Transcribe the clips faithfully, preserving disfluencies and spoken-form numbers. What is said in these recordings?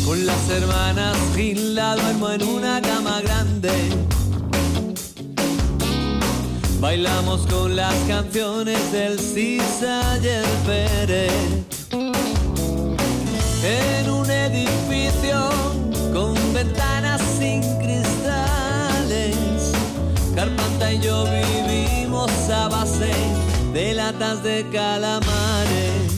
Con las hermanas Gil la duermo en una cama grande. Bailamos con las canciones del Sisa y el Pérez. En un edificio con ventanas sin cristales, Carpanta y yo vivimos a base de latas de calamares.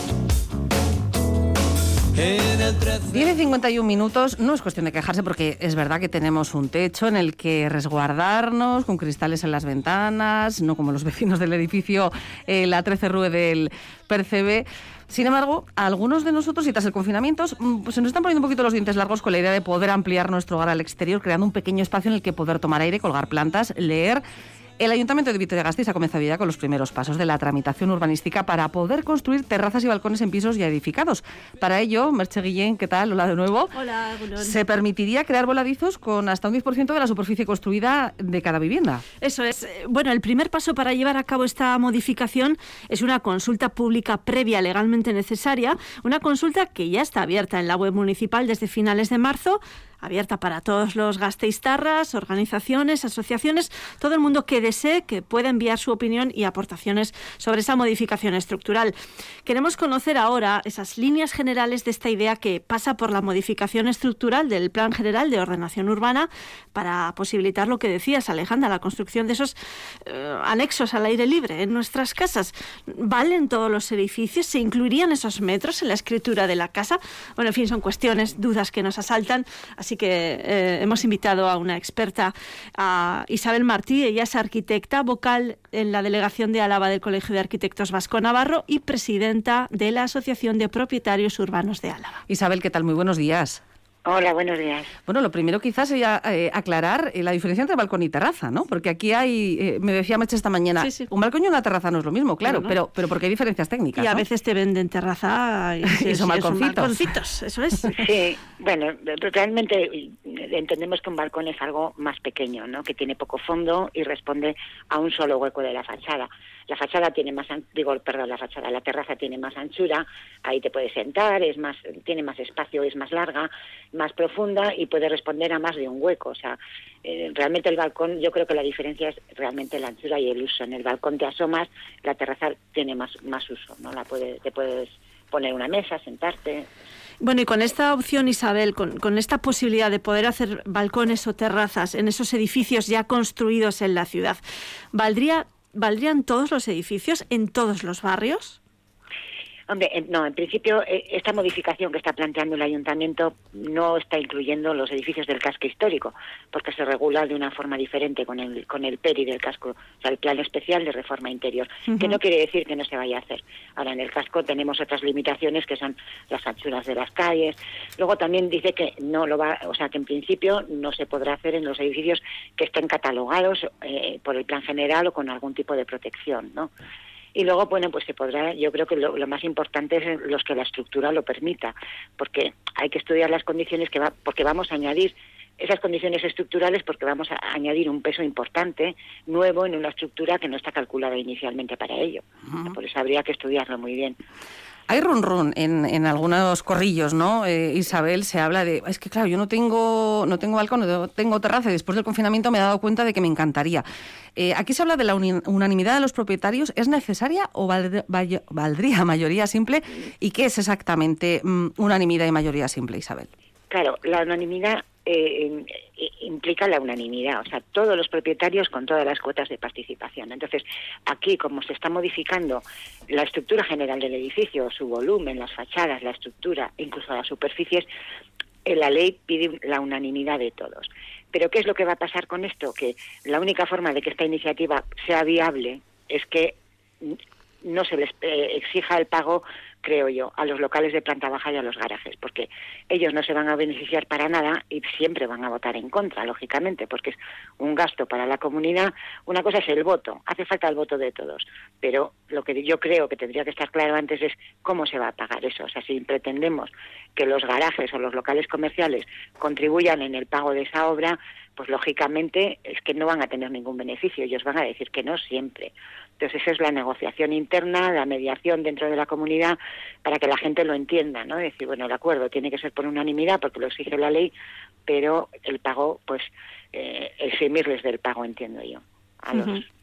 diez y cincuenta y un minutos, no es cuestión de quejarse porque es verdad que tenemos un techo en el que resguardarnos, con cristales en las ventanas, no como los vecinos del edificio eh, la trece Rue del Percebe. Sin embargo, a algunos de nosotros, y tras el confinamiento, pues se nos están poniendo un poquito los dientes largos con la idea de poder ampliar nuestro hogar al exterior, creando un pequeño espacio en el que poder tomar aire, colgar plantas, leer. El Ayuntamiento de Vitoria-Gasteiz ha comenzado ya con los primeros pasos de la tramitación urbanística para poder construir terrazas y balcones en pisos ya edificados. Para ello, Merche Guillén, ¿qué tal? Hola de nuevo. Hola, Gulón. Se permitiría crear voladizos con hasta un diez por ciento de la superficie construida de cada vivienda. Eso es. Bueno, el primer paso para llevar a cabo esta modificación es una consulta pública previa legalmente necesaria, una consulta que ya está abierta en la web municipal desde finales de marzo, abierta para todos los gasteiztarras, organizaciones, asociaciones, todo el mundo que desee que pueda enviar su opinión y aportaciones sobre esa modificación estructural. Queremos conocer ahora esas líneas generales de esta idea que pasa por la modificación estructural del Plan General de Ordenación Urbana para posibilitar lo que decías, Alejandra, la construcción de esos eh, anexos al aire libre en nuestras casas. ¿Valen todos los edificios? ¿Se incluirían esos metros en la escritura de la casa? Bueno, en fin, son cuestiones, dudas que nos asaltan. Así que eh, hemos invitado a una experta, a Isabel Martí. Ella es arquitecta, vocal en la delegación de Álava del Colegio de Arquitectos Vasco Navarro y presidenta de la Asociación de Propietarios Urbanos de Álava. Isabel, ¿qué tal? Muy buenos días. Hola, buenos días. Bueno, lo primero quizás sería eh, aclarar eh, la diferencia entre balcón y terraza, ¿no? Porque aquí hay, eh, me decía Meche esta mañana, sí, sí. un balcón y una terraza no es lo mismo, claro, no, no. pero pero porque hay diferencias técnicas, Y a ¿no? veces te venden terraza y, y son balconcitos. balconcitos, eso es. Sí, bueno, realmente entendemos que un balcón es algo más pequeño, ¿no? Que tiene poco fondo y responde a un solo hueco de la fachada. La fachada tiene más, digo, perdón, la fachada, la terraza tiene más anchura, ahí te puedes sentar, es más, tiene más espacio, es más larga, más profunda y puede responder a más de un hueco. O sea, eh, realmente el balcón, yo creo que la diferencia es realmente la anchura y el uso. En el balcón te asomas, la terraza tiene más, más uso, ¿no? La puede, te puedes poner una mesa, sentarte. Bueno, y con esta opción, Isabel, con, con esta posibilidad de poder hacer balcones o terrazas en esos edificios ya construidos en la ciudad, ¿valdría ¿Valdrían todos los edificios en todos los barrios? Hombre, no, en principio esta modificación que está planteando el Ayuntamiento no está incluyendo los edificios del casco histórico, porque se regula de una forma diferente con el con el P E R I del casco, o sea, el Plan Especial de Reforma Interior, uh-huh. que no quiere decir que no se vaya a hacer. Ahora, en el casco tenemos otras limitaciones que son las anchuras de las calles. Luego también dice que no lo va, o sea, que en principio no se podrá hacer en los edificios que estén catalogados eh, por el Plan General o con algún tipo de protección, ¿no? Y luego, bueno, pues se podrá, yo creo que lo, lo más importante es los que la estructura lo permita, porque hay que estudiar las condiciones que va, porque vamos a añadir esas condiciones estructurales porque vamos a añadir un peso importante, nuevo, en una estructura que no está calculada inicialmente para ello. Uh-huh. Por eso habría que estudiarlo muy bien. Hay run run en, en algunos corrillos, ¿no? Eh, Isabel, se habla de, es que claro, yo no tengo no tengo balcón, no tengo terraza, y después del confinamiento me he dado cuenta de que me encantaría. Eh, aquí se habla de la uni- unanimidad de los propietarios, ¿es necesaria o vald- vald- valdría mayoría simple? ¿Y qué es exactamente mm, unanimidad y mayoría simple, Isabel? Claro, la unanimidad eh, eh, implica la unanimidad, o sea, todos los propietarios con todas las cuotas de participación. Entonces, aquí, como se está modificando la estructura general del edificio, su volumen, las fachadas, la estructura, incluso las superficies, eh, la ley pide la unanimidad de todos. Pero, ¿qué es lo que va a pasar con esto? Que la única forma de que esta iniciativa sea viable es que no se les eh, exija el pago, creo yo, a los locales de planta baja y a los garajes, porque ellos no se van a beneficiar para nada y siempre van a votar en contra, lógicamente, porque es un gasto para la comunidad. Una cosa es el voto, hace falta el voto de todos, pero lo que yo creo que tendría que estar claro antes es cómo se va a pagar eso. O sea, si pretendemos que los garajes o los locales comerciales contribuyan en el pago de esa obra, pues lógicamente es que no van a tener ningún beneficio, ellos van a decir que no siempre. Entonces esa es la negociación interna, la mediación dentro de la comunidad para que la gente lo entienda, ¿no? Decir, bueno, el acuerdo tiene que ser por unanimidad porque lo exige la ley, pero el pago, pues, eh, eximirles del pago, entiendo yo, a los... Uh-huh.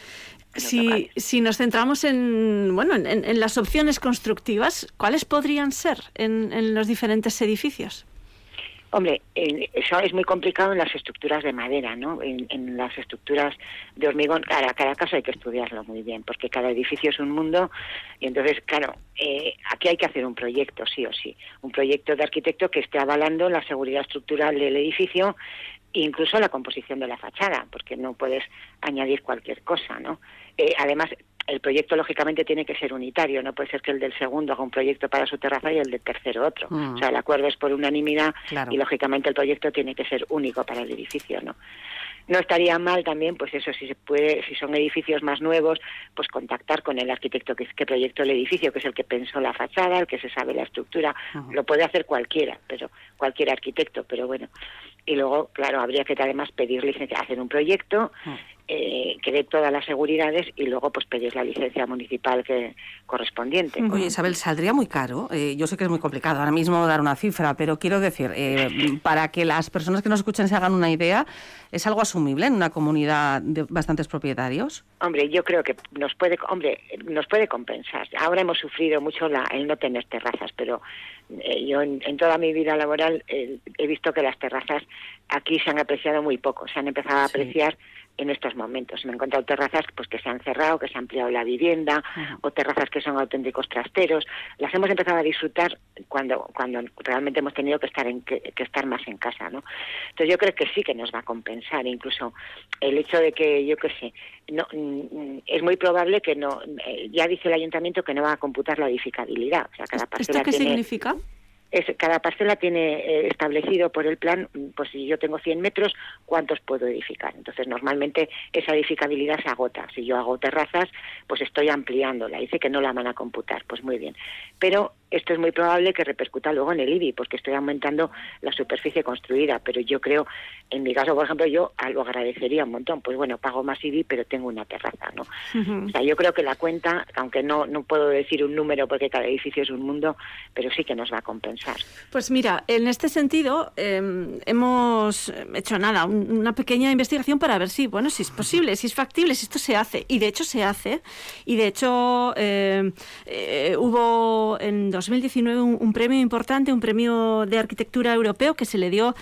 Si, si nos centramos en, bueno, en, en las opciones constructivas, ¿cuáles podrían ser en, en los diferentes edificios? Hombre, eh, eso es muy complicado en las estructuras de madera, ¿no? En, en las estructuras de hormigón, cada, cada caso hay que estudiarlo muy bien, porque cada edificio es un mundo, y entonces, claro, eh, aquí hay que hacer un proyecto, sí o sí, un proyecto de arquitecto que esté avalando la seguridad estructural del edificio, incluso la composición de la fachada, porque no puedes añadir cualquier cosa, ¿no? Eh, además, el proyecto lógicamente tiene que ser unitario, no puede ser que el del segundo haga un proyecto para su terraza y el del tercero otro. Mm. O sea, el acuerdo es por unanimidad, claro. Y lógicamente el proyecto tiene que ser único para el edificio, ¿no? No estaría mal también, pues eso, si se puede, si son edificios más nuevos, pues contactar con el arquitecto que, que proyectó el edificio, que es el que pensó la fachada, el que se sabe la estructura. Uh-huh. Lo puede hacer cualquiera, pero cualquier arquitecto, pero bueno. Y luego, claro, habría que además pedir licencia, hacer un proyecto, uh-huh. eh, que dé todas las seguridades y luego pues pedir la licencia municipal que correspondiente. Oye, Isabel, saldría muy caro. Eh, yo sé que es muy complicado ahora mismo dar una cifra, pero quiero decir, eh, para que las personas que nos escuchen se hagan una idea, ¿es algo asumible en una comunidad de bastantes propietarios? Hombre, yo creo que nos puede, hombre, nos puede compensar. Ahora hemos sufrido mucho la, el no tener terrazas, pero eh, yo en, en toda mi vida laboral eh, he visto que las terrazas aquí se han apreciado muy poco, se han empezado a apreciar. Sí. En estos momentos. Me he encontrado terrazas pues que se han cerrado, que se ha ampliado la vivienda, uh-huh. o terrazas que son auténticos trasteros. Las hemos empezado a disfrutar cuando cuando realmente hemos tenido que estar en que, que estar más en casa, ¿no? Entonces yo creo que sí que nos va a compensar, incluso el hecho de que, yo qué sé, no es muy probable que no, ya dice el ayuntamiento que no va a computar la edificabilidad. O sea, cada parcela ¿Esto qué tiene, significa? Es, cada parcela tiene eh, establecido por el plan, pues si yo tengo cien metros, ¿cuántos puedo edificar? Entonces, normalmente esa edificabilidad se agota. Si yo hago terrazas, pues estoy ampliándola. Dice que no la van a computar, pues muy bien. Pero esto es muy probable que repercuta luego en el I B I, porque estoy aumentando la superficie construida. Pero yo creo, en mi caso, por ejemplo, yo lo agradecería un montón. Pues bueno, pago más I B I, pero tengo una terraza, ¿no? Uh-huh. O sea, yo creo que la cuenta, aunque no, no puedo decir un número porque cada edificio es un mundo, pero sí que nos va a compensar. Pues mira, en este sentido eh, hemos hecho nada, un, una pequeña investigación para ver si, bueno, si es posible, si es factible, si esto se hace. Y de hecho se hace. Y de hecho eh, eh, hubo en dos mil diecinueve un, un premio importante, un premio de arquitectura europeo que se le dio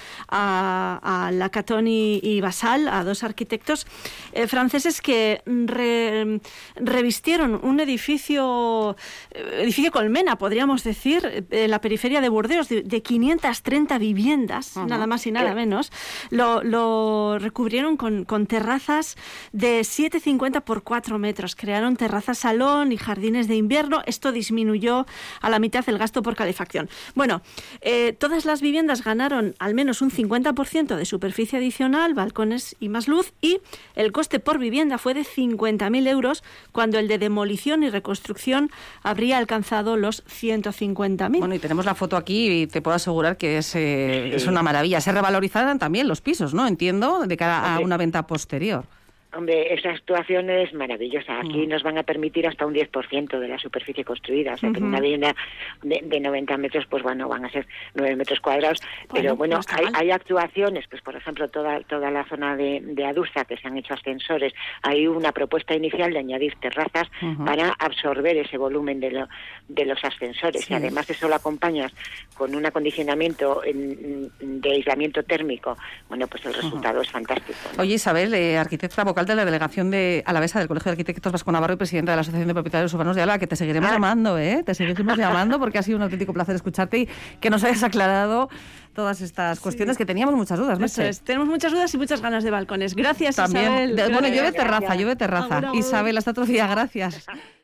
a, a Lacattoni y Basal, a dos arquitectos eh, franceses que re, revistieron un edificio, edificio colmena, podríamos decir, en la periferia de Burdeos, de, de quinientas treinta viviendas, uh-huh. nada más y nada menos, lo, lo recubrieron con, con terrazas de siete cincuenta por cuatro metros. Crearon terrazas salón y jardines de invierno. Esto disminuyó a la mitad el gasto por calefacción. Bueno, eh, todas las viviendas ganaron al menos un cincuenta por ciento de superficie adicional, balcones y más luz, y el coste por vivienda fue de cincuenta mil euros, cuando el de demolición y reconstrucción habría alcanzado los ciento cincuenta mil. Bueno, y tenemos la foto aquí y te puedo asegurar que es, eh, sí. es una maravilla. Se revalorizarán también los pisos, ¿no? Entiendo, de cara a una venta posterior. Hombre, esa actuación es maravillosa. Aquí uh-huh. nos van a permitir hasta un diez por ciento de la superficie construida. O sea, uh-huh. que en una vivienda de, de noventa metros, pues bueno, van a ser nueve metros cuadrados. Bueno, pero bueno, no hay, hay actuaciones, pues por ejemplo, toda toda la zona de, de Adurza, que se han hecho ascensores. Hay una propuesta inicial de añadir terrazas uh-huh. para absorber ese volumen de, lo, de los ascensores. Sí. Y además eso lo acompañas con un acondicionamiento en, de aislamiento térmico. Bueno, pues el resultado uh-huh. es fantástico, ¿no? Oye, Isabel, eh, arquitecta vocal de la delegación de Alavesa del Colegio de Arquitectos Vasco Navarro y presidenta de la Asociación de Propietarios Urbanos de Álava, que te seguiremos ah. llamando, ¿eh? Te seguiremos llamando porque ha sido un auténtico placer escucharte y que nos hayas aclarado todas estas sí. cuestiones que teníamos muchas dudas. Eso es. Tenemos muchas dudas y muchas ganas de balcones. Gracias, También. Isabel. De, bueno, llueve terraza, llueve terraza. Isabel, hasta otro día. Gracias.